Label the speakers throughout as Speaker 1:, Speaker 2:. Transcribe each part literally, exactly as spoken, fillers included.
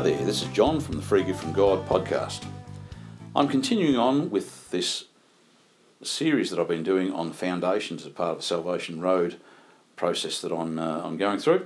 Speaker 1: there, this is John from the Free Gift from God podcast. I'm continuing on with this series that I've been doing on foundations as part of the Salvation Road process that I'm, uh, I'm going through.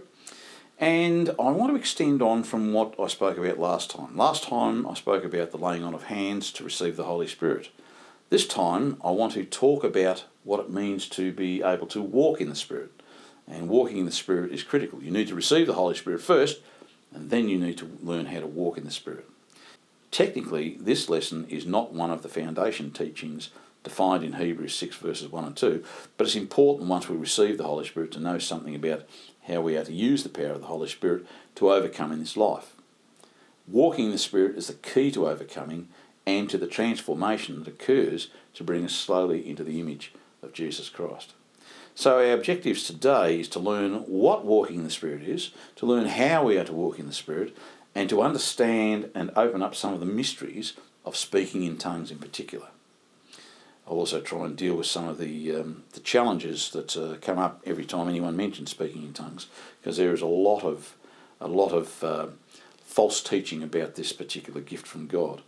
Speaker 1: And I want to extend on from what I spoke about last time. Last time I spoke about the laying on of hands to receive the Holy Spirit. This time I want to talk about what it means to be able to walk in the Spirit. And walking in the Spirit is critical. You need to receive the Holy Spirit first, and then you need to learn how to walk in the Spirit. Technically, this lesson is not one of the foundation teachings defined in Hebrews six verses one and two, but it's important once we receive the Holy Spirit to know something about how we are to use the power of the Holy Spirit to overcome in this life. Walking in the Spirit is the key to overcoming and to the transformation that occurs to bring us slowly into the image of Jesus Christ. So our objectives today is to learn what walking in the Spirit is, to learn how we are to walk in the Spirit, and to understand and open up some of the mysteries of speaking in tongues in particular. I'll also try and deal with some of the um, the challenges that uh, come up every time anyone mentions speaking in tongues, because there is a lot of a lot of uh, false teaching about this particular gift from God.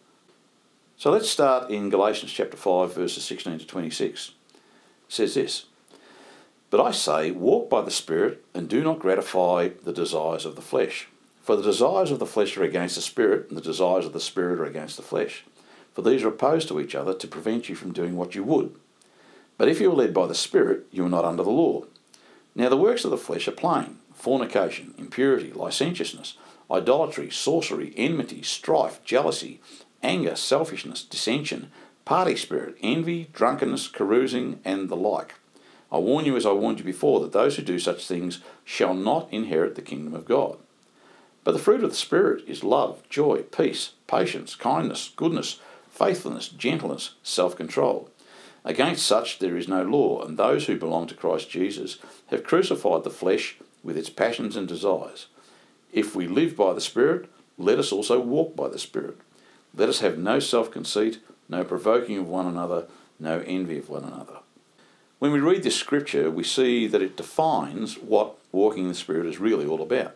Speaker 1: So let's start in Galatians chapter five, verses sixteen to twenty-six. It says this: "But I say, walk by the Spirit, and do not gratify the desires of the flesh. For the desires of the flesh are against the Spirit, and the desires of the Spirit are against the flesh. For these are opposed to each other to prevent you from doing what you would. But if you are led by the Spirit, you are not under the law. Now the works of the flesh are plain: fornication, impurity, licentiousness, idolatry, sorcery, enmity, strife, jealousy, anger, selfishness, dissension, party spirit, envy, drunkenness, carousing, and the like. I warn you, as I warned you before, that those who do such things shall not inherit the kingdom of God. But the fruit of the Spirit is love, joy, peace, patience, kindness, goodness, faithfulness, gentleness, self-control. Against such there is no law, and those who belong to Christ Jesus have crucified the flesh with its passions and desires. If we live by the Spirit, let us also walk by the Spirit. Let us have no self-conceit, no provoking of one another, no envy of one another." When we read this scripture, we see that it defines what walking in the Spirit is really all about.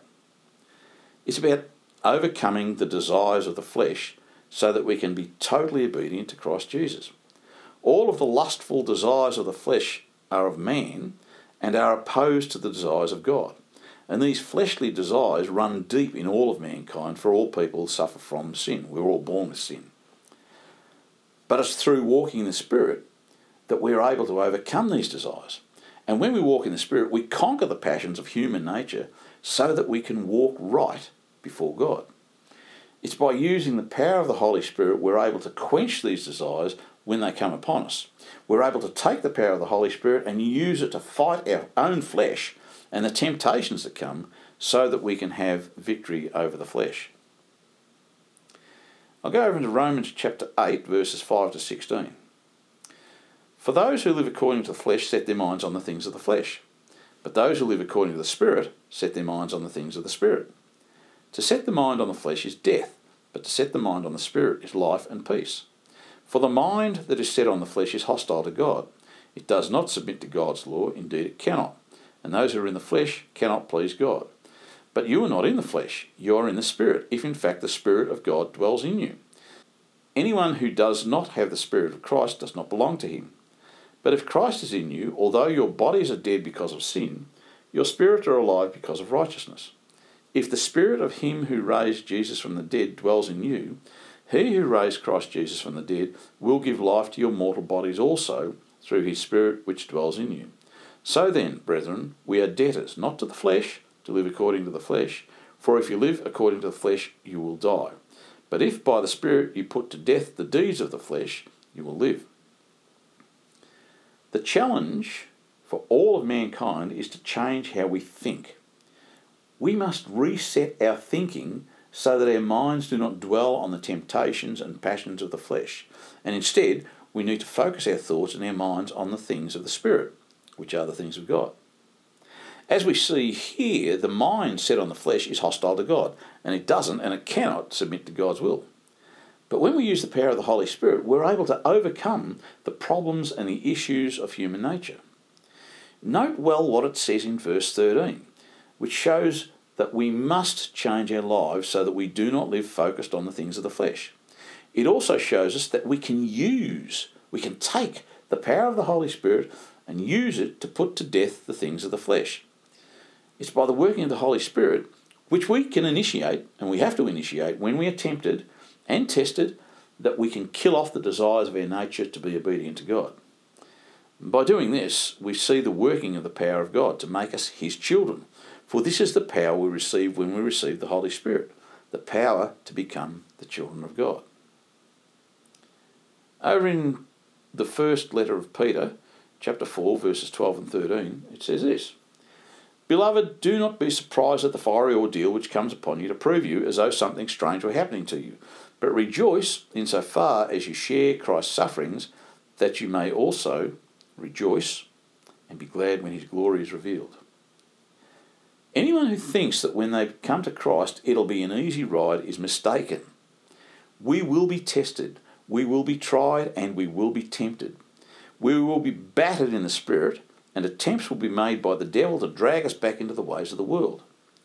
Speaker 1: It's about overcoming the desires of the flesh so that we can be totally obedient to Christ Jesus. All of the lustful desires of the flesh are of man and are opposed to the desires of God. And these fleshly desires run deep in all of mankind, for all people suffer from sin. We're all born with sin. But it's through walking in the Spirit that we're able to overcome these desires. And when we walk in the Spirit, we conquer the passions of human nature so that we can walk right before God. It's by using the power of the Holy Spirit we're able to quench these desires when they come upon us. We're able to take the power of the Holy Spirit and use it to fight our own flesh and the temptations that come so that we can have victory over the flesh. I'll go over into Romans chapter eight, verses five to sixteen. "For those who live according to the flesh set their minds on the things of the flesh, but those who live according to the Spirit set their minds on the things of the Spirit. To set the mind on the flesh is death, but to set the mind on the Spirit is life and peace. For the mind that is set on the flesh is hostile to God. It does not submit to God's law, indeed it cannot. And those who are in the flesh cannot please God. But you are not in the flesh, you are in the Spirit, if in fact the Spirit of God dwells in you. Anyone who does not have the Spirit of Christ does not belong to him. But if Christ is in you, although your bodies are dead because of sin, your spirits are alive because of righteousness. If the Spirit of him who raised Jesus from the dead dwells in you, he who raised Christ Jesus from the dead will give life to your mortal bodies also through his Spirit which dwells in you. So then, brethren, we are debtors, not to the flesh, to live according to the flesh. For if you live according to the flesh, you will die. But if by the Spirit you put to death the deeds of the flesh, you will live." The challenge for all of mankind is to change how we think. We must reset our thinking so that our minds do not dwell on the temptations and passions of the flesh, and instead we need to focus our thoughts and our minds on the things of the Spirit, which are the things of God. As we see here, the mind set on the flesh is hostile to God, and it doesn't and it cannot submit to God's will. But when we use the power of the Holy Spirit, we're able to overcome the problems and the issues of human nature. Note well what it says in verse thirteen, which shows that we must change our lives so that we do not live focused on the things of the flesh. It also shows us that we can use, we can take the power of the Holy Spirit and use it to put to death the things of the flesh. It's by the working of the Holy Spirit, which we can initiate, and we have to initiate when we are tempted and tested, that we can kill off the desires of our nature to be obedient to God. By doing this, we see the working of the power of God to make us his children. For this is the power we receive when we receive the Holy Spirit, the power to become the children of God. Over in the first letter of Peter, chapter four, verses twelve and thirteen, it says this: Beloved, do not be surprised at the fiery ordeal which comes upon you to prove you as though something strange were happening to you, but rejoice insofar as you share Christ's sufferings, that you may also rejoice and be glad when his glory is revealed. Anyone who thinks that when they come to Christ it'll be an easy ride is mistaken. We will be tested, we will be tried, and we will be tempted. We will be battered in the spirit, and attempts will be made by the devil to drag us back into the ways of the world.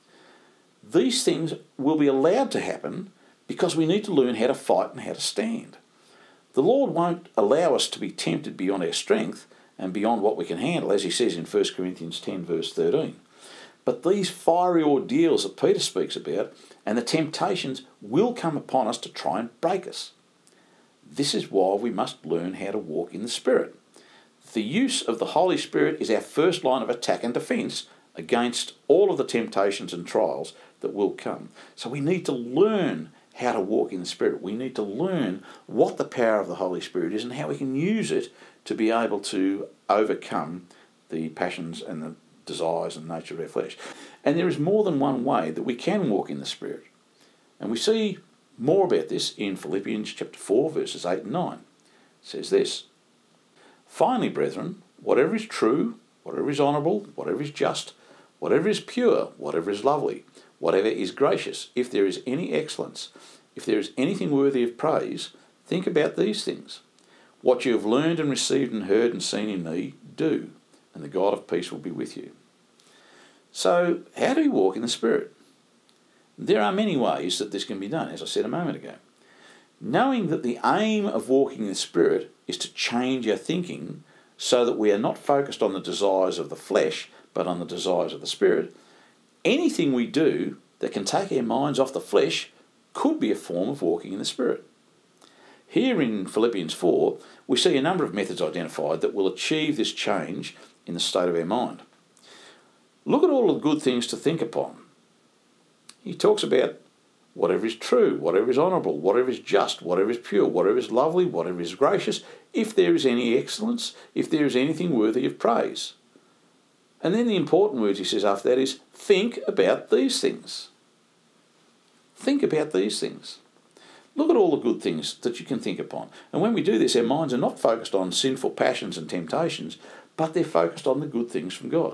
Speaker 1: These things will be allowed to happen because we need to learn how to fight and how to stand. The Lord won't allow us to be tempted beyond our strength and beyond what we can handle, as he says in First Corinthians ten, verse thirteen. But these fiery ordeals that Peter speaks about and the temptations will come upon us to try and break us. This is why we must learn how to walk in the Spirit. The use of the Holy Spirit is our first line of attack and defence against all of the temptations and trials that will come. So we need to learn how to walk in the Spirit. We need to learn what the power of the Holy Spirit is and how we can use it to be able to overcome the passions and the desires and nature of our flesh. And there is more than one way that we can walk in the Spirit. And we see more about this in Philippians chapter four, verses eight and nine. It says this: Finally, brethren, whatever is true, whatever is honourable, whatever is just, whatever is pure, whatever is lovely, whatever is gracious, if there is any excellence, if there is anything worthy of praise, think about these things. What you have learned and received and heard and seen in me, do, and the God of peace will be with you. So, how do we walk in the Spirit? There are many ways that this can be done, as I said a moment ago. Knowing that the aim of walking in the Spirit is to change our thinking so that we are not focused on the desires of the flesh, but on the desires of the Spirit, anything we do that can take our minds off the flesh could be a form of walking in the Spirit. Here in Philippians four, we see a number of methods identified that will achieve this change in the state of our mind. Look at all the good things to think upon. He talks about whatever is true, whatever is honourable, whatever is just, whatever is pure, whatever is lovely, whatever is gracious, if there is any excellence, if there is anything worthy of praise. And then the important words he says after that is, think about these things. Think about these things. Look at all the good things that you can think upon. And when we do this, our minds are not focused on sinful passions and temptations, but they're focused on the good things from God.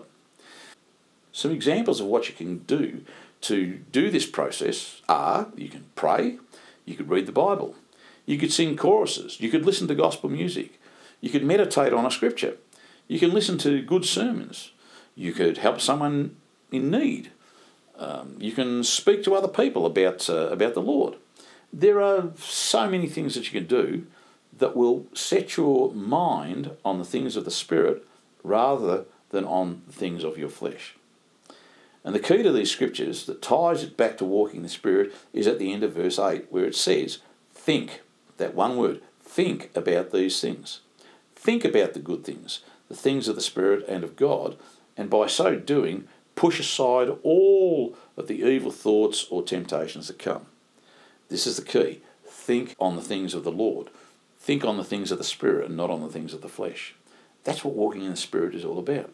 Speaker 1: Some examples of what you can do to do this process are, you can pray, you could read the Bible, you could sing choruses, you could listen to gospel music, you could meditate on a scripture, you can listen to good sermons, you could help someone in need, um, you can speak to other people about uh, about the Lord. There are so many things that you can do that will set your mind on the things of the Spirit rather than on the things of your flesh. And the key to these scriptures that ties it back to walking in the Spirit is at the end of verse eight, where it says, think, that one word, think about these things. Think about the good things, the things of the Spirit and of God, and by so doing, push aside all of the evil thoughts or temptations that come. This is the key. Think on the things of the Lord. Think on the things of the Spirit and not on the things of the flesh. That's what walking in the Spirit is all about.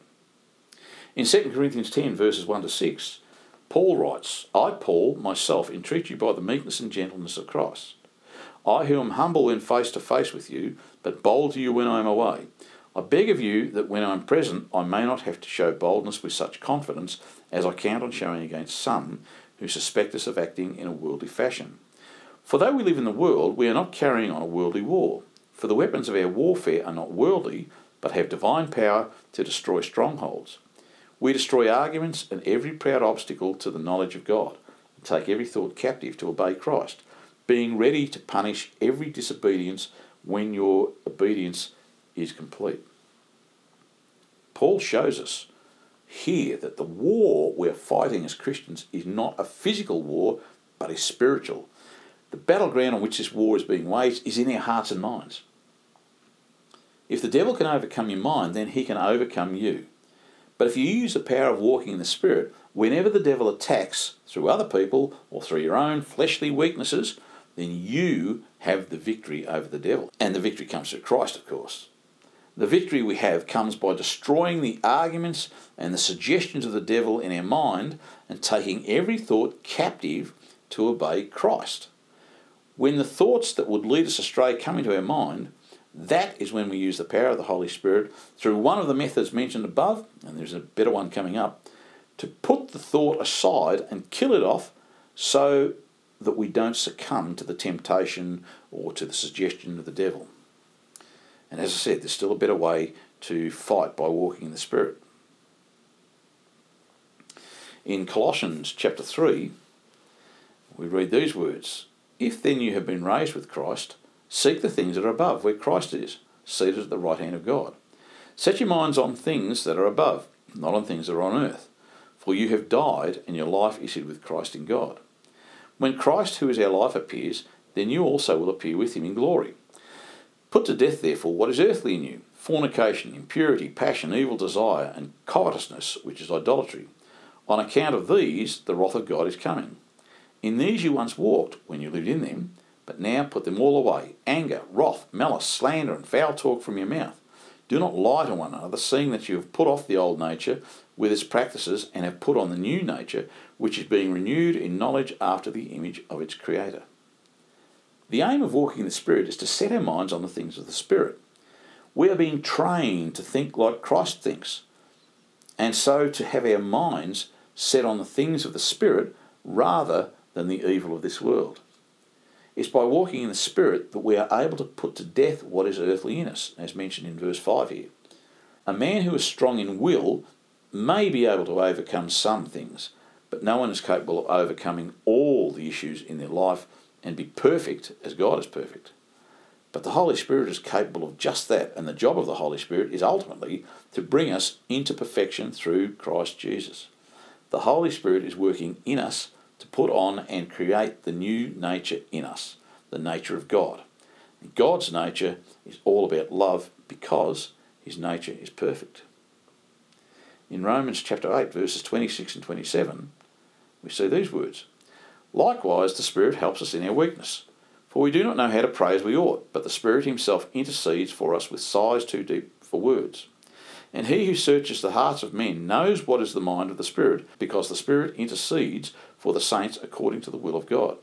Speaker 1: In Second Corinthians ten, verses one to six, Paul writes, I, Paul, myself, entreat you by the meekness and gentleness of Christ. I who am humble when face to face with you, but bold to you when I am away. I beg of you that when I am present, I may not have to show boldness with such confidence as I count on showing against some who suspect us of acting in a worldly fashion. For though we live in the world, we are not carrying on a worldly war. For the weapons of our warfare are not worldly, but have divine power to destroy strongholds. We destroy arguments and every proud obstacle to the knowledge of God, and take every thought captive to obey Christ, being ready to punish every disobedience when your obedience is complete. Paul shows us here that the war we're fighting as Christians is not a physical war, but is spiritual. The battleground on which this war is being waged is in our hearts and minds. If the devil can overcome your mind, then he can overcome you. But if you use the power of walking in the Spirit, whenever the devil attacks through other people or through your own fleshly weaknesses, then you have the victory over the devil. And the victory comes through Christ, of course. The victory we have comes by destroying the arguments and the suggestions of the devil in our mind and taking every thought captive to obey Christ. When the thoughts that would lead us astray come into our mind, that is when we use the power of the Holy Spirit through one of the methods mentioned above, and there's a better one coming up, to put the thought aside and kill it off so that we don't succumb to the temptation or to the suggestion of the devil. And as I said, there's still a better way to fight by walking in the Spirit. In Colossians chapter three, we read these words, "If then you have been raised with Christ, seek the things that are above, where Christ is, seated at the right hand of God. Set your minds on things that are above, not on things that are on earth. For you have died, and your life is hid with Christ in God. When Christ, who is our life, appears, then you also will appear with him in glory. Put to death, therefore, what is earthly in you, fornication, impurity, passion, evil desire, and covetousness, which is idolatry. On account of these, the wrath of God is coming. In these you once walked, when you lived in them, but now put them all away, anger, wrath, malice, slander, and foul talk from your mouth. Do not lie to one another, seeing that you have put off the old nature with its practices and have put on the new nature, which is being renewed in knowledge after the image of its Creator." The aim of walking in the Spirit is to set our minds on the things of the Spirit. We are being trained to think like Christ thinks, and so to have our minds set on the things of the Spirit rather than the evil of this world. It's by walking in the Spirit that we are able to put to death what is earthly in us, as mentioned in verse five here. A man who is strong in will may be able to overcome some things, but no one is capable of overcoming all the issues in their life and be perfect as God is perfect. But the Holy Spirit is capable of just that, and the job of the Holy Spirit is ultimately to bring us into perfection through Christ Jesus. The Holy Spirit is working in us to put on and create the new nature in us, the nature of God. And God's nature is all about love because his nature is perfect. In Romans chapter eight, verses twenty-six and twenty-seven, we see these words, "Likewise the Spirit helps us in our weakness. For we do not know how to pray as we ought, but the Spirit himself intercedes for us with sighs too deep for words. And he who searches the hearts of men knows what is the mind of the Spirit, because the Spirit intercedes for the saints according to the will of God."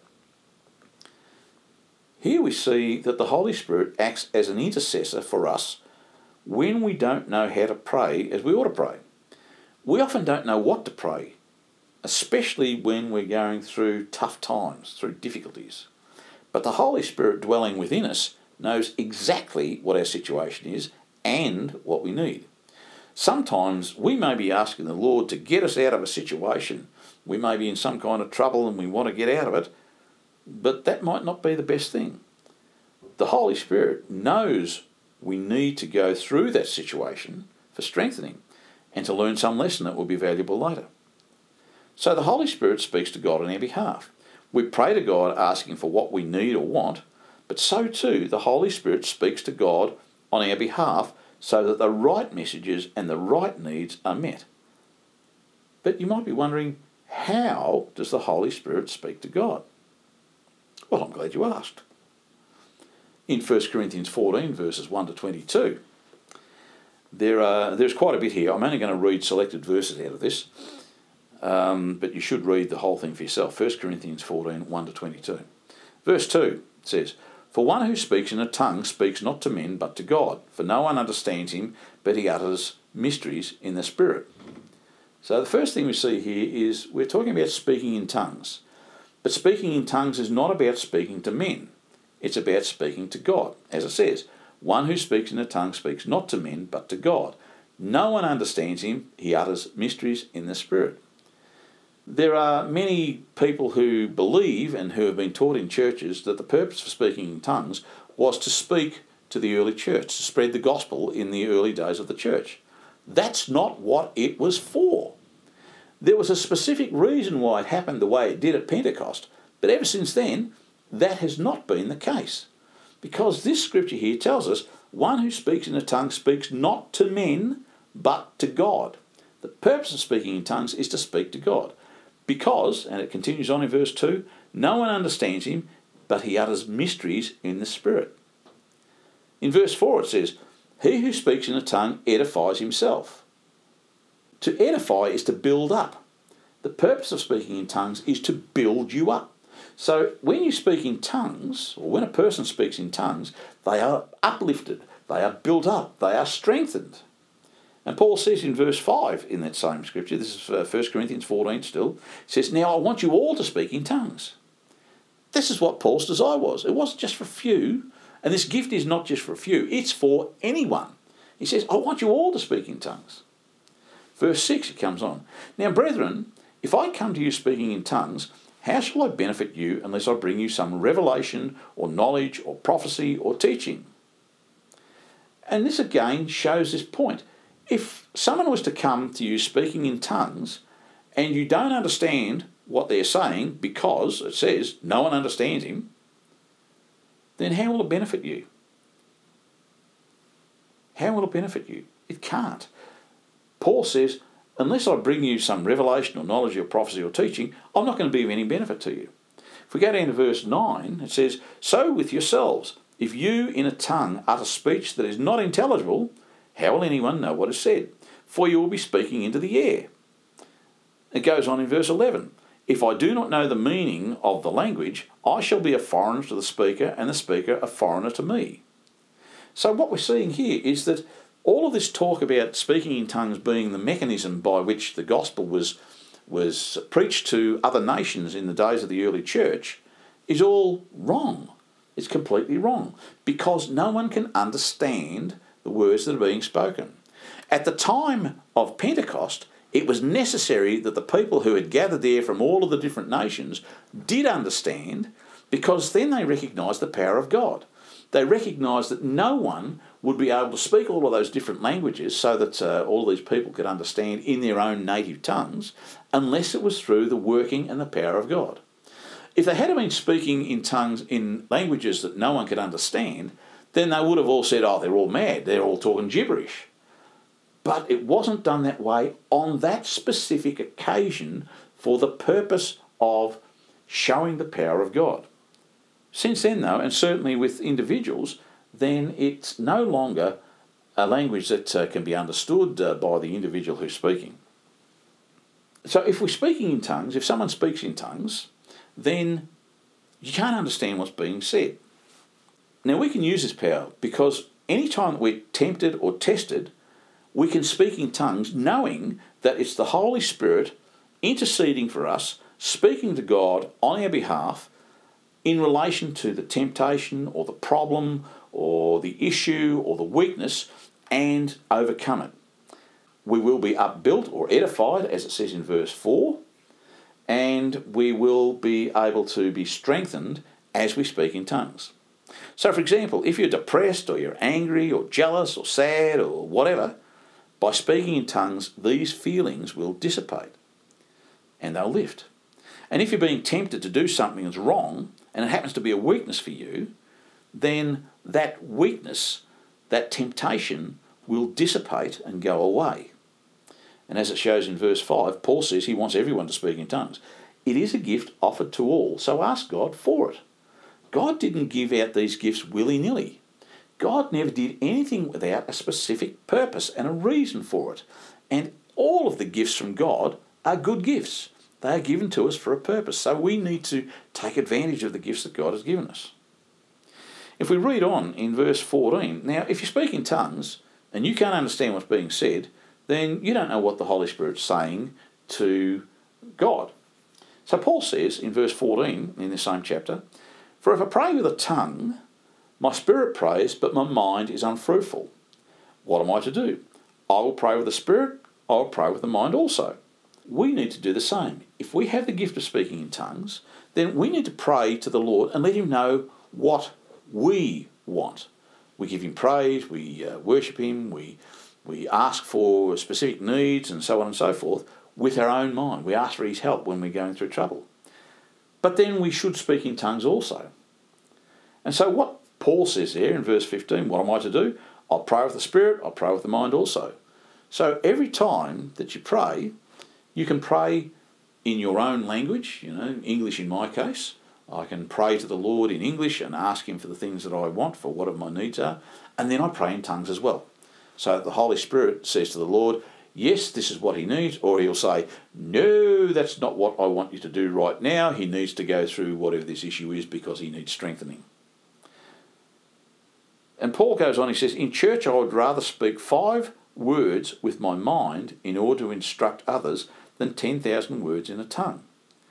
Speaker 1: Here we see that the Holy Spirit acts as an intercessor for us when we don't know how to pray as we ought to pray. We often don't know what to pray, especially when we're going through tough times, through difficulties. But the Holy Spirit dwelling within us knows exactly what our situation is and what we need. Sometimes we may be asking the Lord to get us out of a situation. We may be in some kind of trouble and we want to get out of it, but that might not be the best thing. The Holy Spirit knows we need to go through that situation for strengthening and to learn some lesson that will be valuable later. So the Holy Spirit speaks to God on our behalf. We pray to God asking for what we need or want, but so too the Holy Spirit speaks to God on our behalf so that the right messages and the right needs are met. But you might be wondering, how does the Holy Spirit speak to God? Well, I'm glad you asked. In First Corinthians fourteen, verses one to twenty-two, there are, there's quite a bit here. I'm only going to read selected verses out of this, um, but you should read the whole thing for yourself. First Corinthians fourteen, one to twenty-two. Verse two says, "For one who speaks in a tongue speaks not to men but to God, for no one understands him, but he utters mysteries in the Spirit." So the first thing we see here is we're talking about speaking in tongues. But speaking in tongues is not about speaking to men. It's about speaking to God. As it says, one who speaks in a tongue speaks not to men but to God. No one understands him. He utters mysteries in the Spirit. There are many people who believe and who have been taught in churches that the purpose for speaking in tongues was to speak to the early church, to spread the gospel in the early days of the church. That's not what it was for. There was a specific reason why it happened the way it did at Pentecost, but ever since then, that has not been the case. Because this scripture here tells us, one who speaks in a tongue speaks not to men, but to God. The purpose of speaking in tongues is to speak to God. Because, and it continues on in verse two, no one understands him, but he utters mysteries in the Spirit. In verse four it says, he who speaks in a tongue edifies himself. To edify is to build up. The purpose of speaking in tongues is to build you up. So when you speak in tongues, or when a person speaks in tongues, they are uplifted, they are built up, they are strengthened. And Paul says in verse five in that same scripture, this is uh, First Corinthians fourteen still, says, now I want you all to speak in tongues. This is what Paul's desire was. It wasn't just for a few, and this gift is not just for a few, it's for anyone. He says, I want you all to speak in tongues. Verse six, it comes on. Now, brethren, if I come to you speaking in tongues, how shall I benefit you unless I bring you some revelation or knowledge or prophecy or teaching? And this again shows this point. If someone was to come to you speaking in tongues and you don't understand what they're saying because it says no one understands him, then how will it benefit you? How will it benefit you? It can't. Paul says, unless I bring you some revelation or knowledge or prophecy or teaching, I'm not going to be of any benefit to you. If we go down to verse nine, it says, so with yourselves, if you in a tongue utter speech that is not intelligible, how will anyone know what is said? For you will be speaking into the air. It goes on in verse eleven. If I do not know the meaning of the language, I shall be a foreigner to the speaker, and the speaker a foreigner to me. So what we're seeing here is that all of this talk about speaking in tongues being the mechanism by which the gospel was, was preached to other nations in the days of the early church is all wrong. It's completely wrong, because no one can understand the words that are being spoken. At the time of Pentecost, it was necessary that the people who had gathered there from all of the different nations did understand, because then they recognised the power of God. They recognised that no one would be able to speak all of those different languages so that uh, all these people could understand in their own native tongues unless it was through the working and the power of God. If they had been speaking in tongues in languages that no one could understand, then they would have all said, oh, they're all mad, they're all talking gibberish. But it wasn't done that way on that specific occasion for the purpose of showing the power of God. Since then, though, and certainly with individuals, then it's no longer a language that uh, can be understood uh, by the individual who's speaking. So if we're speaking in tongues, if someone speaks in tongues, then you can't understand what's being said. Now, we can use this power because any time that we're tempted or tested, we can speak in tongues knowing that it's the Holy Spirit interceding for us, speaking to God on our behalf in relation to the temptation or the problem or the issue or the weakness, and overcome it. We will be upbuilt or edified, as it says in verse four, and we will be able to be strengthened as we speak in tongues. So, for example, if you're depressed or you're angry or jealous or sad or whatever, by speaking in tongues, these feelings will dissipate and they'll lift. And if you're being tempted to do something that's wrong, and it happens to be a weakness for you, then that weakness, that temptation, will dissipate and go away. And as it shows in verse five, Paul says he wants everyone to speak in tongues. It is a gift offered to all, so ask God for it. God didn't give out these gifts willy-nilly. God never did anything without a specific purpose and a reason for it. And all of the gifts from God are good gifts. They are given to us for a purpose. So we need to take advantage of the gifts that God has given us. If we read on in verse fourteen, now if you speak in tongues and you can't understand what's being said, then you don't know what the Holy Spirit's saying to God. So Paul says in verse fourteen in the same chapter, for if I pray with a tongue, my spirit prays, but my mind is unfruitful. What am I to do? I will pray with the Spirit, I will pray with the mind also. We need to do the same. If we have the gift of speaking in tongues, then we need to pray to the Lord and let him know what we want. We give him praise, we uh, worship him, we, we ask for specific needs and so on and so forth with our own mind. We ask for his help when we're going through trouble. But then we should speak in tongues also. And so what Paul says there in verse fifteen, what am I to do? I'll pray with the Spirit, I'll pray with the mind also. So every time that you pray, you can pray in your own language, you know, English in my case. I can pray to the Lord in English and ask him for the things that I want, for whatever my needs are. And then I pray in tongues as well. So the Holy Spirit says to the Lord, yes, this is what he needs, or he'll say, no, that's not what I want you to do right now. He needs to go through whatever this issue is because he needs strengthening. And Paul goes on, he says, in church I would rather speak five words with my mind in order to instruct others than ten thousand words in a tongue.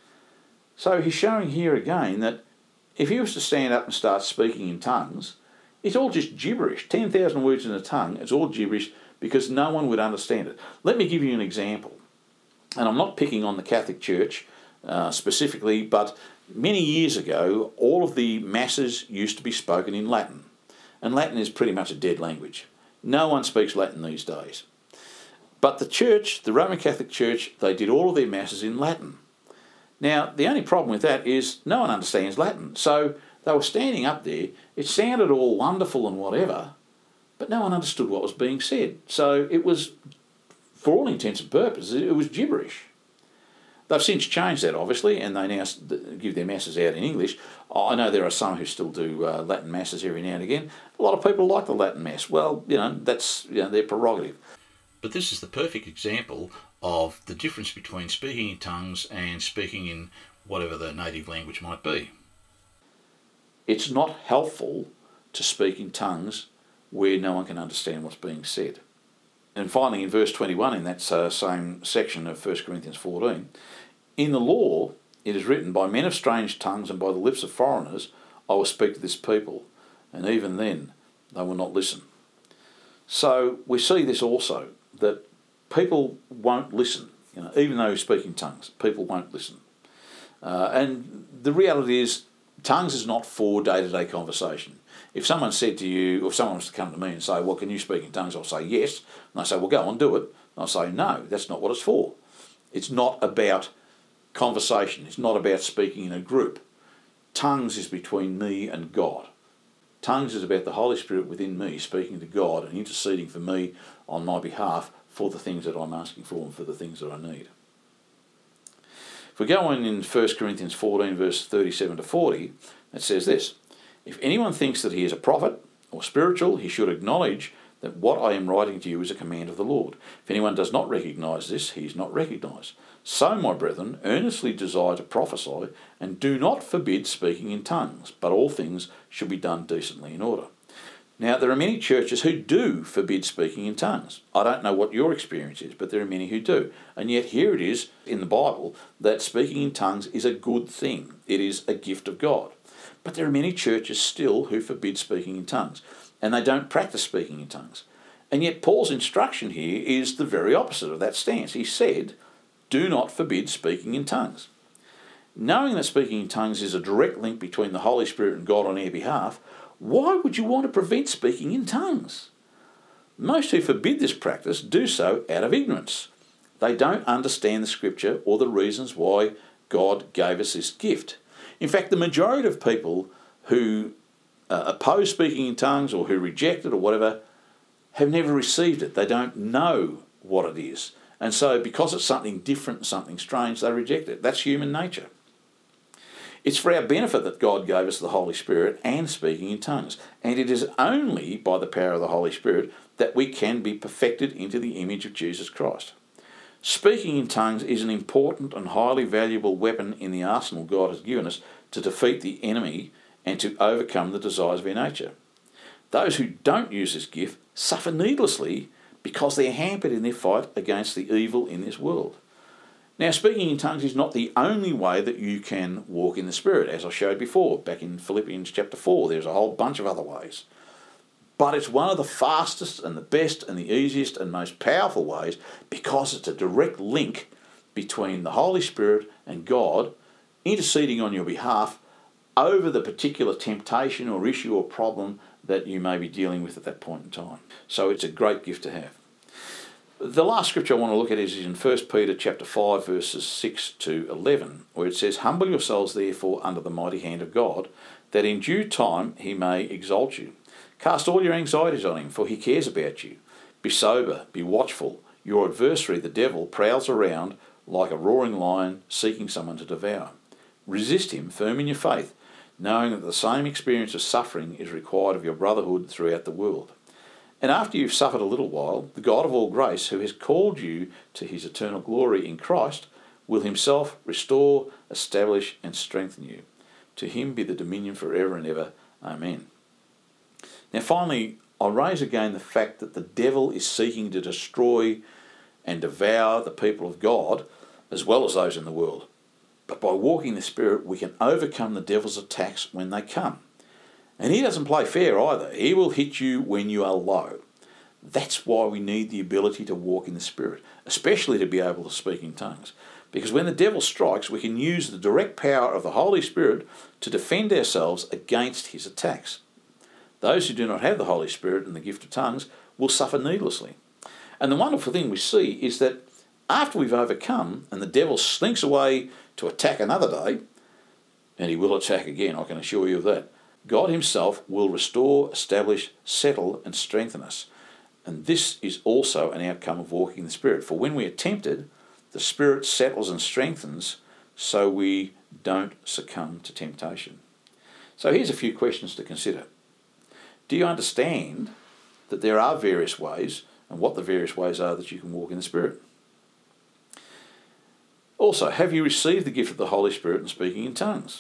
Speaker 1: So he's showing here again that if he was to stand up and start speaking in tongues, it's all just gibberish. ten thousand words in a tongue, it's all gibberish because no one would understand it. Let me give you an example. And I'm not picking on the Catholic Church uh, specifically, but many years ago, all of the masses used to be spoken in Latin. And Latin is pretty much a dead language. No one speaks Latin these days. But the church, the Roman Catholic Church, they did all of their masses in Latin. Now, the only problem with that is no one understands Latin. So they were standing up there, it sounded all wonderful and whatever, but no one understood what was being said. So it was, for all intents and purposes, it was gibberish. They've since changed that, obviously, and they now give their masses out in English. I know there are some who still do uh, Latin masses every now and again. A lot of people like the Latin mass. Well, you know, that's you know, their prerogative. But this is the perfect example of the difference between speaking in tongues and speaking in whatever the native language might be. It's not helpful to speak in tongues where no one can understand what's being said. And finally, in verse twenty-one, in that uh, same section of First Corinthians fourteen, in the law it is written, by men of strange tongues and by the lips of foreigners I will speak to this people, and even then they will not listen. So we see this also, that people won't listen. You know, even though you speak in tongues, people won't listen. Uh, and the reality is, tongues is not for day-to-day conversation. If someone said to you, or if someone was to come to me and say, well, can you speak in tongues? I'll say yes. And I say, well, go on, do it. And I'll say, no, that's not what it's for. It's not about conversation. It's not about speaking in a group. Tongues is between me and God. Tongues is about the Holy Spirit within me speaking to God and interceding for me on my behalf for the things that I'm asking for and for the things that I need. If we go on in First Corinthians fourteen, verse thirty-seven to forty, it says this, if anyone thinks that he is a prophet or spiritual, he should acknowledge that what I am writing to you is a command of the Lord. If anyone does not recognise this, he is not recognised. So, my brethren, earnestly desire to prophesy, and do not forbid speaking in tongues, but all things should be done decently in order. Now, there are many churches who do forbid speaking in tongues. I don't know what your experience is, but there are many who do. And yet here it is in the Bible that speaking in tongues is a good thing. It is a gift of God. But there are many churches still who forbid speaking in tongues, and they don't practice speaking in tongues. And yet Paul's instruction here is the very opposite of that stance. He said, do not forbid speaking in tongues. Knowing that speaking in tongues is a direct link between the Holy Spirit and God on our behalf, why would you want to prevent speaking in tongues? Most who forbid this practice do so out of ignorance. They don't understand the Scripture or the reasons why God gave us this gift. In fact, the majority of people who uh, oppose speaking in tongues or who reject it or whatever have never received it. They don't know what it is. And so because it's something different, something strange, they reject it. That's human nature. It's for our benefit that God gave us the Holy Spirit and speaking in tongues. And it is only by the power of the Holy Spirit that we can be perfected into the image of Jesus Christ. Speaking in tongues is an important and highly valuable weapon in the arsenal God has given us to defeat the enemy and to overcome the desires of our nature. Those who don't use this gift suffer needlessly because they're hampered in their fight against the evil in this world. Now, speaking in tongues is not the only way that you can walk in the Spirit, as I showed before, back in Philippians chapter four. There's a whole bunch of other ways. But it's one of the fastest and the best and the easiest and most powerful ways, because it's a direct link between the Holy Spirit and God interceding on your behalf over the particular temptation or issue or problem that you may be dealing with at that point in time. So it's a great gift to have. The last scripture I want to look at is in First Peter chapter five, verses six to eleven, where it says, "Humble yourselves therefore under the mighty hand of God, that in due time he may exalt you. Cast all your anxieties on him, for he cares about you. Be sober, be watchful. Your adversary, the devil, prowls around like a roaring lion seeking someone to devour. Resist him, firm in your faith, knowing that the same experience of suffering is required of your brotherhood throughout the world. And after you've suffered a little while, the God of all grace, who has called you to his eternal glory in Christ, will himself restore, establish, and strengthen you. To him be the dominion forever and ever. Amen." Now finally, I'll raise again the fact that the devil is seeking to destroy and devour the people of God, as well as those in the world. But by walking in the Spirit, we can overcome the devil's attacks when they come. And he doesn't play fair either. He will hit you when you are low. That's why we need the ability to walk in the Spirit, especially to be able to speak in tongues. Because when the devil strikes, we can use the direct power of the Holy Spirit to defend ourselves against his attacks. Those who do not have the Holy Spirit and the gift of tongues will suffer needlessly. And the wonderful thing we see is that after we've overcome and the devil slinks away to attack another day, and he will attack again, I can assure you of that, God himself will restore, establish, settle, and strengthen us. And this is also an outcome of walking in the Spirit. For when we are tempted, the Spirit settles and strengthens so we don't succumb to temptation. So here's a few questions to consider. Do you understand that there are various ways, and what the various ways are that you can walk in the Spirit? Also, have you received the gift of the Holy Spirit and speaking in tongues?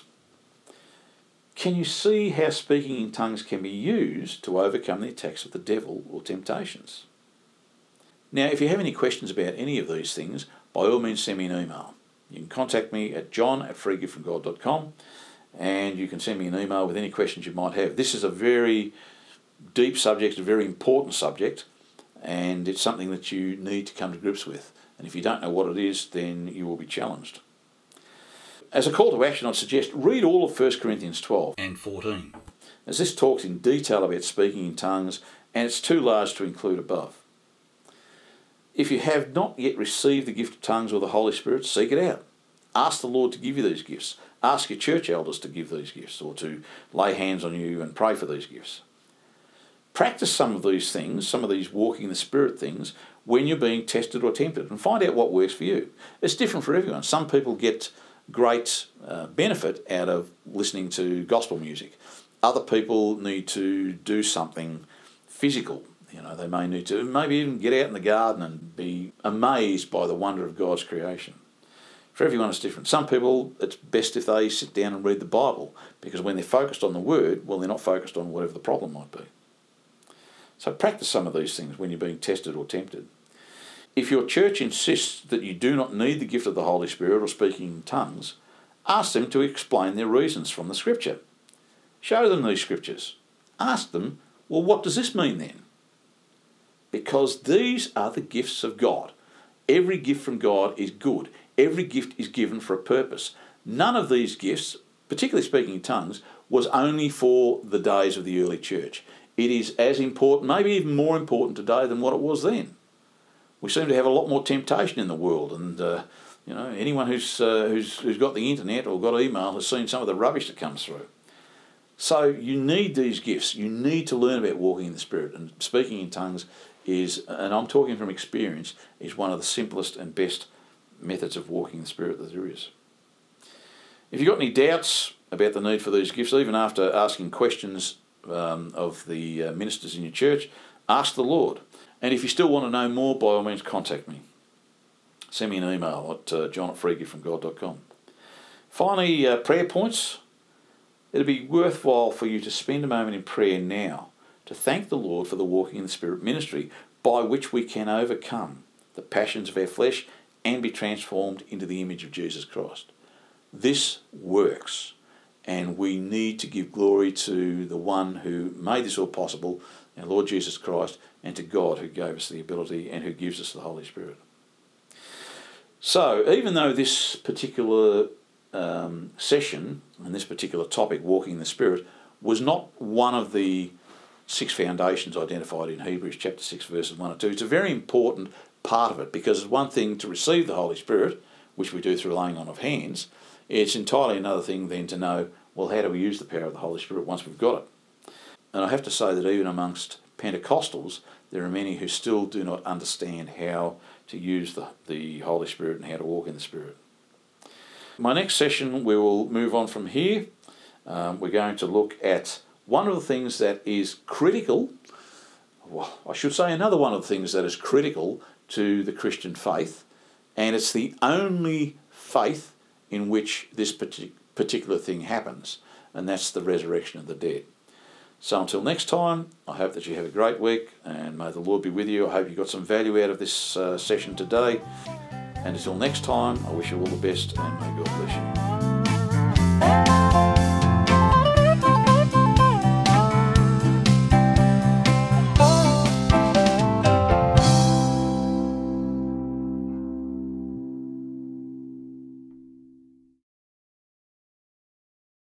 Speaker 1: Can you see how speaking in tongues can be used to overcome the attacks of the devil or temptations? Now, if you have any questions about any of these things, by all means send me an email. You can contact me at john at free gift from god dot com, and you can send me an email with any questions you might have. This is a very deep subject, a very important subject, and it's something that you need to come to grips with. And if you don't know what it is, then you will be challenged. As a call to action, I'd suggest read all of First Corinthians twelve and fourteen, as this talks in detail about speaking in tongues, and it's too large to include above. If you have not yet received the gift of tongues or the Holy Spirit, seek it out. Ask the Lord to give you these gifts. Ask your church elders to give these gifts, or to lay hands on you and pray for these gifts. Practice some of these things, some of these walking in the Spirit things, when you're being tested or tempted, and find out what works for you. It's different for everyone. Some people get great uh, benefit out of listening to gospel music. Other people need to do something physical. You know, they may need to maybe even get out in the garden and be amazed by the wonder of God's creation. For everyone it's different. Some people, it's best if they sit down and read the Bible, because when they're focused on the Word, well, they're not focused on whatever the problem might be. So practice some of these things when you're being tested or tempted. If your church insists that you do not need the gift of the Holy Spirit or speaking in tongues, ask them to explain their reasons from the Scripture. Show them these Scriptures. Ask them, well, what does this mean then? Because these are the gifts of God. Every gift from God is good. Every gift is given for a purpose. None of these gifts, particularly speaking in tongues, was only for the days of the early church. It is as important, maybe even more important today than what it was then. We seem to have a lot more temptation in the world, and uh, you know, anyone who's, uh, who's who's got the internet or got email has seen some of the rubbish that comes through. So you need these gifts. You need to learn about walking in the Spirit, and speaking in tongues is, and I'm talking from experience, is one of the simplest and best methods of walking in the Spirit that there is. If you've got any doubts about the need for these gifts, even after asking questions um, of the uh, ministers in your church, ask the Lord. And if you still want to know more, by all means contact me. Send me an email at uh, john at free gift from god dot com. Finally, uh, prayer points. It'd be worthwhile for you to spend a moment in prayer now to thank the Lord for the Walking in the Spirit ministry, by which we can overcome the passions of our flesh and be transformed into the image of Jesus Christ. This works, and we need to give glory to the one who made this all possible, our Lord Jesus Christ, and to God who gave us the ability and who gives us the Holy Spirit. So, even though this particular um, session and this particular topic, walking in the Spirit, was not one of the six foundations identified in Hebrews chapter six, verses one and two, it's a very important part of it, because it's one thing to receive the Holy Spirit, which we do through laying on of hands. It's entirely another thing then to know, well, how do we use the power of the Holy Spirit once we've got it? And I have to say that even amongst Pentecostals, there are many who still do not understand how to use the, the Holy Spirit and how to walk in the Spirit. My next session, we will move on from here. Um, we're going to look at one of the things that is critical, well, I should say another one of the things that is critical to the Christian faith, and it's the only faith in which this partic- particular thing happens, and that's the resurrection of the dead. So until next time, I hope that you have a great week, and may the Lord be with you. I hope you got some value out of this uh, session today. And until next time, I wish you all the best, and may God bless you.